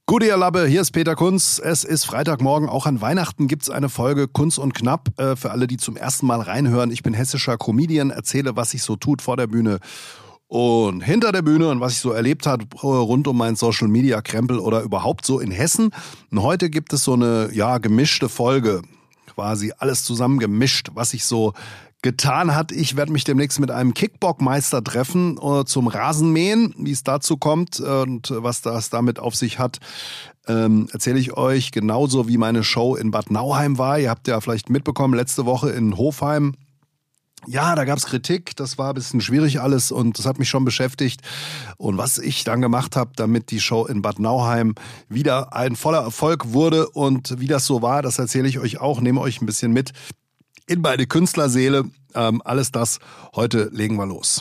Gute ihr Labbe, hier ist Peter Kunz. Es ist Freitagmorgen, auch an Weihnachten gibt's eine Folge Kunz und Knapp. Für alle, die zum ersten Mal reinhören, ich bin hessischer Comedian, erzähle, was sich so tut vor der Bühne und hinter der Bühne und was ich so erlebt habe rund um meinen Social-Media-Krempel oder überhaupt so in Hessen. Und heute gibt es so eine, gemischte Folge, quasi alles zusammen gemischt, was ich so getan hat. Ich werde mich demnächst mit einem Kickbox-Meister treffen zum Rasenmähen. Wie es dazu kommt und was das damit auf sich hat, erzähle ich euch, genauso wie meine Show in Bad Nauheim war. Ihr habt ja vielleicht mitbekommen, letzte Woche in Hofheim. Ja, da gab's Kritik, das war ein bisschen schwierig alles und das hat mich schon beschäftigt. Und was ich dann gemacht habe, damit die Show in Bad Nauheim wieder ein voller Erfolg wurde und wie das so war, das erzähle ich euch auch, nehme euch ein bisschen mit in meine Künstlerseele. Alles das, heute legen wir los.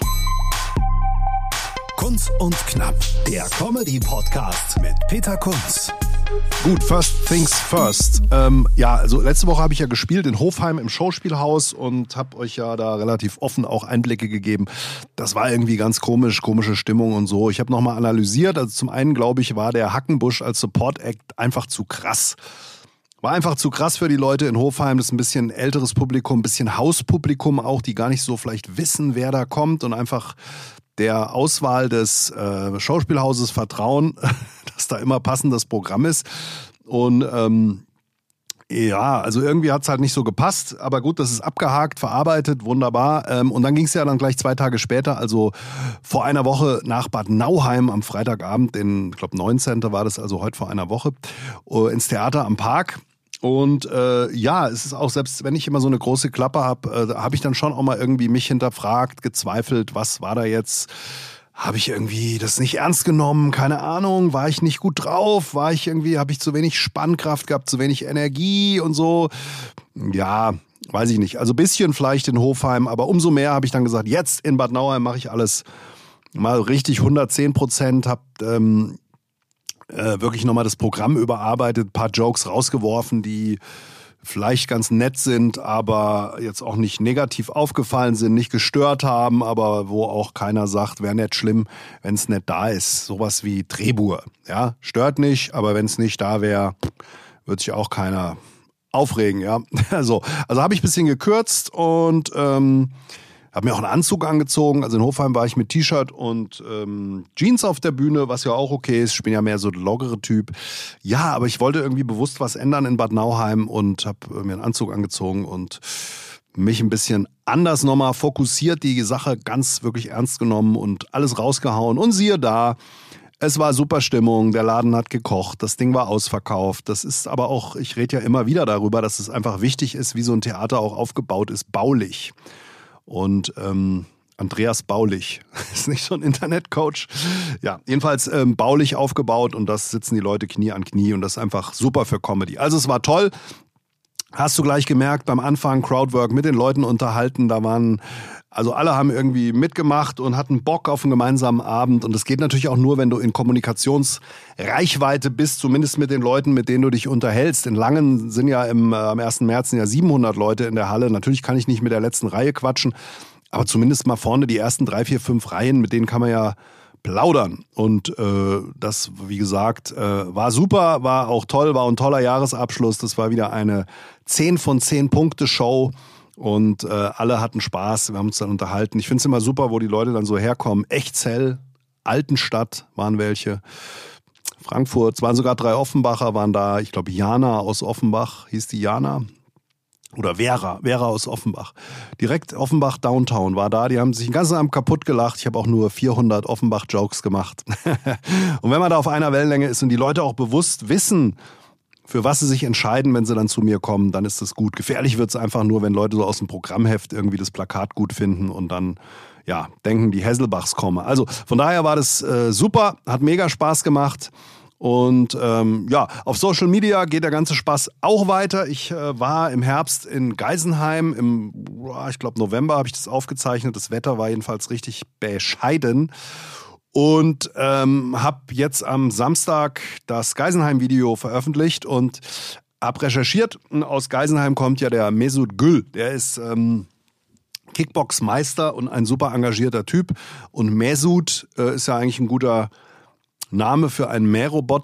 Kunz und Knapp, der Comedy-Podcast mit Peter Kunz. Gut, first things first. Also letzte Woche habe ich ja gespielt in Hofheim im Schauspielhaus und habe euch ja da relativ offen auch Einblicke gegeben. Das war irgendwie ganz komische Stimmung und so. Ich habe nochmal analysiert. Also zum einen, glaube ich, war der Hackenbusch als Support-Act einfach zu krass. War einfach zu krass für die Leute in Hofheim. Das ist ein bisschen älteres Publikum, ein bisschen Hauspublikum auch, die gar nicht so vielleicht wissen, wer da kommt und einfach der Auswahl des Schauspielhauses vertrauen, dass da immer passendes Programm ist. Und also irgendwie hat's halt nicht so gepasst. Aber gut, das ist abgehakt, verarbeitet, wunderbar. Und dann ging's ja dann gleich 2 Tage später, also vor einer Woche nach Bad Nauheim am Freitagabend, ich glaube 19. war das, also heute vor einer Woche, ins Theater am Park. Und es ist auch, selbst wenn ich immer so eine große Klappe habe, habe ich dann schon auch mal irgendwie mich hinterfragt, gezweifelt, was war da jetzt? Habe ich irgendwie das nicht ernst genommen? Keine Ahnung, war ich nicht gut drauf? Habe ich zu wenig Spannkraft gehabt, zu wenig Energie und so? Ja, weiß ich nicht. Also ein bisschen vielleicht in Hofheim, aber umso mehr habe ich dann gesagt, jetzt in Bad Nauheim mache ich alles mal richtig 110%, habe wirklich nochmal das Programm überarbeitet, ein paar Jokes rausgeworfen, die vielleicht ganz nett sind, aber jetzt auch nicht negativ aufgefallen sind, nicht gestört haben, aber wo auch keiner sagt, wäre nicht schlimm, wenn es nicht da ist. Sowas wie Drehbuhr, ja, stört nicht, aber wenn es nicht da wäre, würde sich auch keiner aufregen, ja. Also habe ich ein bisschen gekürzt und habe mir auch einen Anzug angezogen. Also in Hofheim war ich mit T-Shirt und Jeans auf der Bühne, was ja auch okay ist. Ich bin ja mehr so der lockere Typ. Ja, aber ich wollte irgendwie bewusst was ändern in Bad Nauheim und habe mir einen Anzug angezogen und mich ein bisschen anders nochmal fokussiert, die Sache ganz wirklich ernst genommen und alles rausgehauen. Und siehe da, es war super Stimmung, der Laden hat gekocht, das Ding war ausverkauft. Das ist aber auch, ich rede ja immer wieder darüber, dass es einfach wichtig ist, wie so ein Theater auch aufgebaut ist, baulich. Und Andreas Baulich ist nicht so ein Internetcoach. Ja, jedenfalls baulich aufgebaut und das sitzen die Leute Knie an Knie und das ist einfach super für Comedy. Also es war toll. Hast du gleich gemerkt, beim Anfang Crowdwork mit den Leuten unterhalten, also alle haben irgendwie mitgemacht und hatten Bock auf einen gemeinsamen Abend und das geht natürlich auch nur, wenn du in Kommunikationsreichweite bist, zumindest mit den Leuten, mit denen du dich unterhältst. In Langen sind ja am 1. März 700 Leute in der Halle. Natürlich kann ich nicht mit der letzten Reihe quatschen, aber zumindest mal vorne die ersten 3, 4, 5 Reihen, mit denen kann man ja plaudern. Und das, wie gesagt, war super, war auch toll, war ein toller Jahresabschluss. Das war wieder eine 10 von 10 Punkte Show. Und alle hatten Spaß, wir haben uns dann unterhalten. Ich finde es immer super, wo die Leute dann so herkommen. Echzell, Altenstadt waren welche, Frankfurt, es waren sogar 3 Offenbacher waren da. Ich glaube Jana aus Offenbach, hieß die Jana? Oder Vera aus Offenbach. Direkt Offenbach Downtown war da, die haben sich den ganzen Abend kaputt gelacht. Ich habe auch nur 400 Offenbach-Jokes gemacht. Und wenn man da auf einer Wellenlänge ist und die Leute auch bewusst wissen, für was sie sich entscheiden, wenn sie dann zu mir kommen, dann ist das gut. Gefährlich wird es einfach nur, wenn Leute so aus dem Programmheft irgendwie das Plakat gut finden und dann denken, die Hesselbachs kommen. Also von daher war das super, hat mega Spaß gemacht. Und auf Social Media geht der ganze Spaß auch weiter. Ich war im Herbst in Geisenheim, ich glaube November habe ich das aufgezeichnet. Das Wetter war jedenfalls richtig bescheiden. Und habe jetzt am Samstag das Geisenheim-Video veröffentlicht und habe recherchiert. Aus Geisenheim kommt ja der Mesut Gül. Der ist Kickbox-Meister und ein super engagierter Typ. Und Mesut ist ja eigentlich ein guter Name für einen Mähroboter.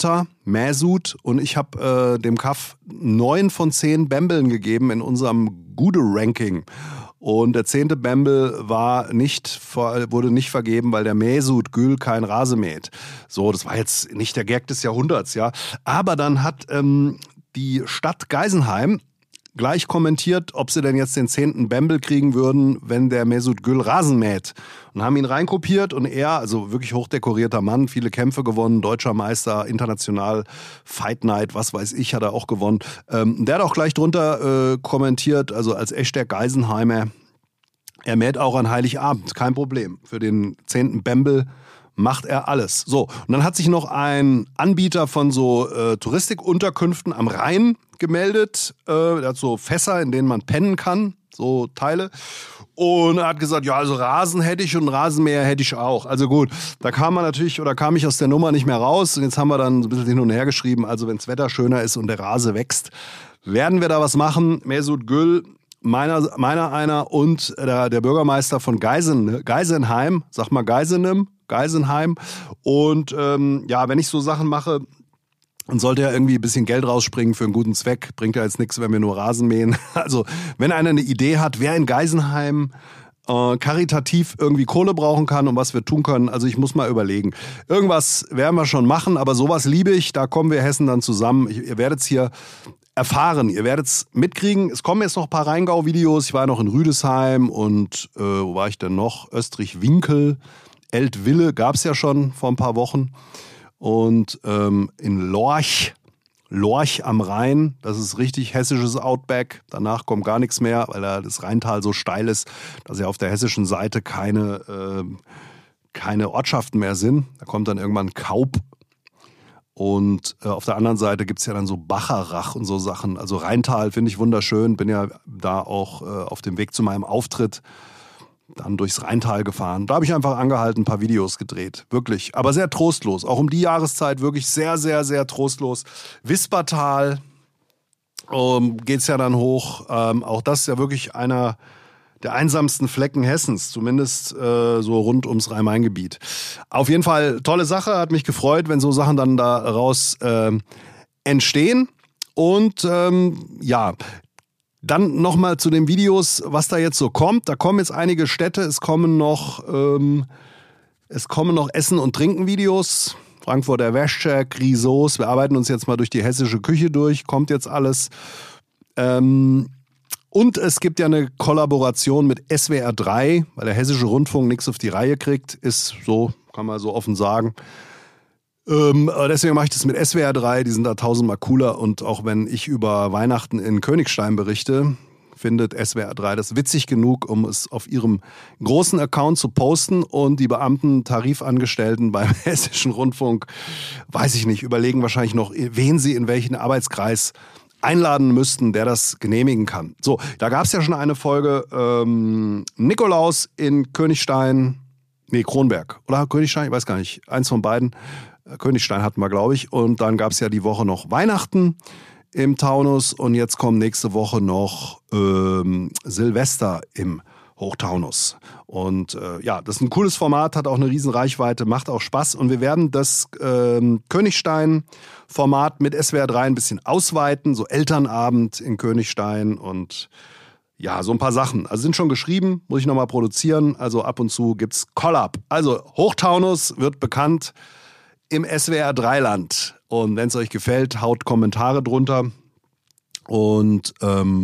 Mäsut, und ich habe dem Kaff 9 von 10 Bembeln gegeben in unserem Gude-Ranking. Und der 10. Bembel wurde nicht vergeben, weil der Mesut Gül kein Rasen mäht. So, das war jetzt nicht der Gag des Jahrhunderts, ja. Aber dann hat die Stadt Geisenheim gleich kommentiert, ob sie denn jetzt den 10. Bembel kriegen würden, wenn der Mesut Gül Rasen mäht. Und haben ihn reinkopiert, und er, also wirklich hochdekorierter Mann, viele Kämpfe gewonnen, deutscher Meister, international, Fight Night, was weiß ich, hat er auch gewonnen. Der hat auch gleich drunter kommentiert, also als echter Geisenheimer, er mäht auch an Heiligabend, kein Problem. Für den 10. Bembel macht er alles. So, und dann hat sich noch ein Anbieter von so Touristikunterkünften am Rhein gemeldet. Der hat so Fässer, in denen man pennen kann, so Teile. Und er hat gesagt, ja, also Rasen hätte ich und Rasenmäher hätte ich auch. Also gut, da kam ich aus der Nummer nicht mehr raus. Und jetzt haben wir dann so ein bisschen hin und her geschrieben. Also wenn das Wetter schöner ist und der Rase wächst, werden wir da was machen. Mesut Gül, meiner einer und der Bürgermeister von Geisenheim, sag mal Geisenheim. Und wenn ich so Sachen mache, dann sollte ja irgendwie ein bisschen Geld rausspringen für einen guten Zweck. Bringt ja jetzt nichts, wenn wir nur Rasen mähen. Also wenn einer eine Idee hat, wer in Geisenheim karitativ irgendwie Kohle brauchen kann und was wir tun können, also ich muss mal überlegen. Irgendwas werden wir schon machen, aber sowas liebe ich. Da kommen wir Hessen dann zusammen. Ihr werdet es hier erfahren, ihr werdet es mitkriegen. Es kommen jetzt noch ein paar Rheingau-Videos. Ich war noch in Rüdesheim und wo war ich denn noch? Österreich-Winkel, Eltville gab es ja schon vor ein paar Wochen. Und in Lorch am Rhein, das ist richtig hessisches Outback. Danach kommt gar nichts mehr, weil da das Rheintal so steil ist, dass ja auf der hessischen Seite keine Ortschaften mehr sind. Da kommt dann irgendwann Kaup. Und auf der anderen Seite gibt es ja dann so Bacharach und so Sachen. Also Rheintal finde ich wunderschön. Bin ja da auch auf dem Weg zu meinem Auftritt dann durchs Rheintal gefahren. Da habe ich einfach angehalten, ein paar Videos gedreht. Wirklich. Aber sehr trostlos. Auch um die Jahreszeit wirklich sehr, sehr, sehr trostlos. Wispertal geht's ja dann hoch. Auch das ist ja wirklich einer der einsamsten Flecken Hessens. Zumindest so rund ums Rhein-Main-Gebiet. Auf jeden Fall tolle Sache. Hat mich gefreut, wenn so Sachen dann daraus entstehen. Und dann nochmal zu den Videos, was da jetzt so kommt. Da kommen jetzt einige Städte, es kommen noch Essen- und Trinken-Videos. Frankfurter Wäsche, Grisos. Wir arbeiten uns jetzt mal durch die hessische Küche durch. Kommt jetzt alles. Und es gibt ja eine Kollaboration mit SWR 3, weil der Hessische Rundfunk nichts auf die Reihe kriegt. Ist so, kann man so offen sagen. Deswegen mache ich das mit SWR 3, die sind da tausendmal cooler, und auch wenn ich über Weihnachten in Königstein berichte, findet SWR 3 das witzig genug, um es auf ihrem großen Account zu posten, und die Beamten, Tarifangestellten beim Hessischen Rundfunk, weiß ich nicht, überlegen wahrscheinlich noch, wen sie in welchen Arbeitskreis einladen müssten, der das genehmigen kann. So, da gab es ja schon eine Folge Nikolaus in Kronberg oder Königstein, ich weiß gar nicht, eins von beiden. Königstein hatten wir, glaube ich. Und dann gab es ja die Woche noch Weihnachten im Taunus. Und jetzt kommt nächste Woche noch Silvester im Hochtaunus. Und das ist ein cooles Format, hat auch eine riesen Reichweite, macht auch Spaß. Und wir werden das Königstein-Format mit SWR 3 ein bisschen ausweiten. So Elternabend in Königstein und ja, so ein paar Sachen. Also sind schon geschrieben, muss ich nochmal produzieren. Also ab und zu gibt's Collab. Also Hochtaunus wird bekannt im SWR 3-Land. Und wenn es euch gefällt, haut Kommentare drunter. Und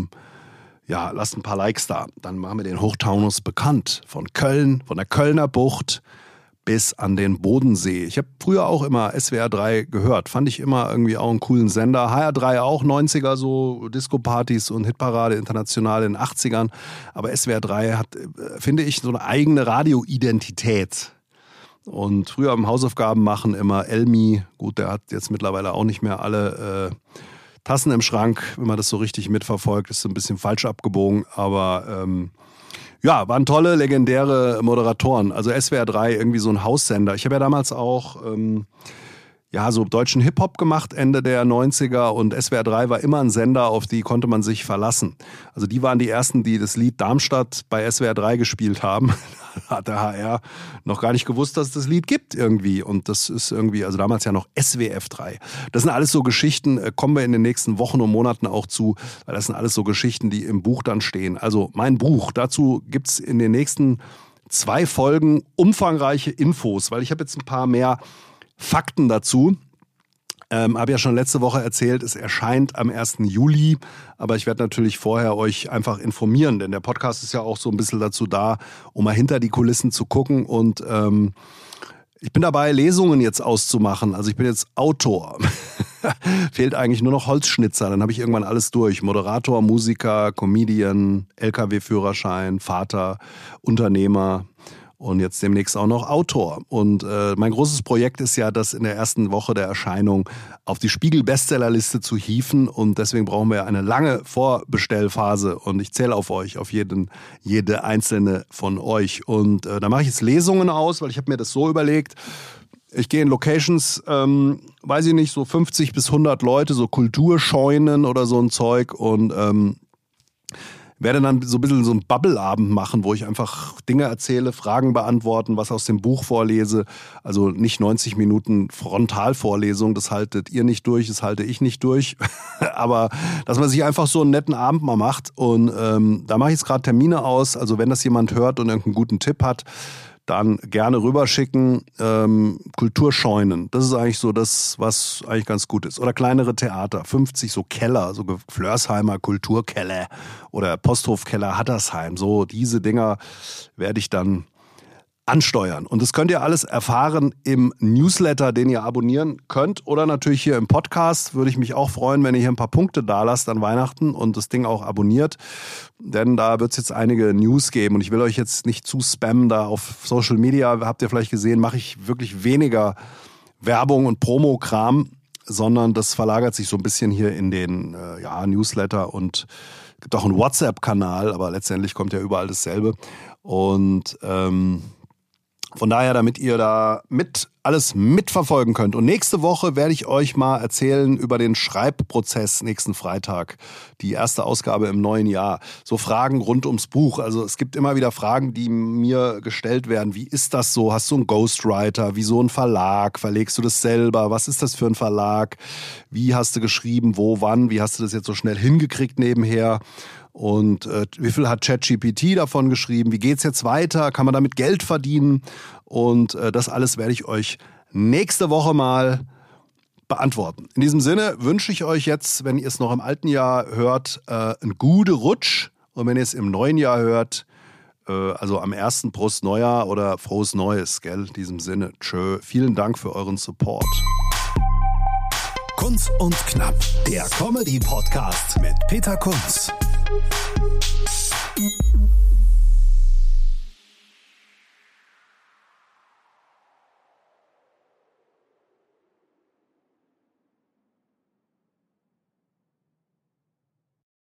lasst ein paar Likes da. Dann machen wir den Hochtaunus bekannt. Von Köln, von der Kölner Bucht bis an den Bodensee. Ich habe früher auch immer SWR 3 gehört. Fand ich immer irgendwie auch einen coolen Sender. HR3 auch, 90er so Disco-Partys und Hitparade international in den 80ern. Aber SWR 3 hat, finde ich, so eine eigene Radioidentität. Und früher am Hausaufgaben machen immer Elmi. Gut, der hat jetzt mittlerweile auch nicht mehr alle Tassen im Schrank, wenn man das so richtig mitverfolgt. Ist so ein bisschen falsch abgebogen, aber waren tolle, legendäre Moderatoren. Also SWR 3, irgendwie so ein Haussender. Ich habe ja damals auch ja, so deutschen Hip-Hop gemacht, Ende der 90er, und SWR 3 war immer ein Sender, auf die konnte man sich verlassen. Also die waren die ersten, die das Lied Darmstadt bei SWR 3 gespielt haben. Da hat der HR noch gar nicht gewusst, dass es das Lied gibt irgendwie. Und das ist irgendwie, also damals ja noch SWF 3. Das sind alles so Geschichten, kommen wir in den nächsten Wochen und Monaten auch zu, weil das sind alles so Geschichten, die im Buch dann stehen. Also mein Buch, dazu gibt's in den nächsten 2 Folgen umfangreiche Infos, weil ich habe jetzt ein paar mehr Fakten dazu. Habe ja schon letzte Woche erzählt, es erscheint am 1. Juli, aber ich werde natürlich vorher euch einfach informieren, denn der Podcast ist ja auch so ein bisschen dazu da, um mal hinter die Kulissen zu gucken, und ich bin dabei, Lesungen jetzt auszumachen. Also ich bin jetzt Autor. Fehlt eigentlich nur noch Holzschnitzer, dann habe ich irgendwann alles durch. Moderator, Musiker, Comedian, LKW-Führerschein, Vater, Unternehmer. Und jetzt demnächst auch noch Autor. Und mein großes Projekt ist ja, das in der ersten Woche der Erscheinung auf die Spiegel-Bestsellerliste zu hieven. Und deswegen brauchen wir ja eine lange Vorbestellphase. Und ich zähle auf euch, auf jede einzelne von euch. Und da mache ich jetzt Lesungen aus, weil ich habe mir das so überlegt. Ich gehe in Locations, weiß ich nicht, so 50 bis 100 Leute, so Kulturscheunen oder so ein Zeug. Und werde dann so ein bisschen so einen Bubble-Abend machen, wo ich einfach Dinge erzähle, Fragen beantworten, was aus dem Buch vorlese. Also nicht 90 Minuten Frontalvorlesung, das haltet ihr nicht durch, das halte ich nicht durch. Aber dass man sich einfach so einen netten Abend mal macht. Und da mache ich jetzt gerade Termine aus. Also wenn das jemand hört und irgendeinen guten Tipp hat, dann gerne rüberschicken. Kulturscheunen, das ist eigentlich so das, was eigentlich ganz gut ist. Oder kleinere Theater, 50 so Keller, so Flörsheimer Kulturkeller oder Posthofkeller Hattersheim. So diese Dinger werde ich dann ansteuern. Und das könnt ihr alles erfahren im Newsletter, den ihr abonnieren könnt. Oder natürlich hier im Podcast. Würde ich mich auch freuen, wenn ihr hier ein paar Punkte da lasst an Weihnachten und das Ding auch abonniert. Denn da wird es jetzt einige News geben. Und ich will euch jetzt nicht zu spammen da auf Social Media. Habt ihr vielleicht gesehen, mache ich wirklich weniger Werbung und Promo-Kram, sondern das verlagert sich so ein bisschen hier in den Newsletter, und es gibt auch einen WhatsApp-Kanal, aber letztendlich kommt ja überall dasselbe. Und von daher, damit ihr da alles mitverfolgen könnt. Und nächste Woche werde ich euch mal erzählen über den Schreibprozess nächsten Freitag. Die erste Ausgabe im neuen Jahr. So Fragen rund ums Buch. Also es gibt immer wieder Fragen, die mir gestellt werden. Wie ist das so? Hast du einen Ghostwriter? Wie so ein Verlag? Verlegst du das selber? Was ist das für ein Verlag? Wie hast du geschrieben? Wo, wann? Wie hast du das jetzt so schnell hingekriegt nebenher? Und wie viel hat ChatGPT davon geschrieben? Wie geht's jetzt weiter? Kann man damit Geld verdienen? Und das alles werde ich euch nächste Woche mal beantworten. In diesem Sinne wünsche ich euch jetzt, wenn ihr es noch im alten Jahr hört, einen guten Rutsch. Und wenn ihr es im neuen Jahr hört, also am 1. Prost Neujahr oder frohes Neues, gell? In diesem Sinne, tschö. Vielen Dank für euren Support. Kunz und Knapp, der Comedy-Podcast mit Peter Kunz.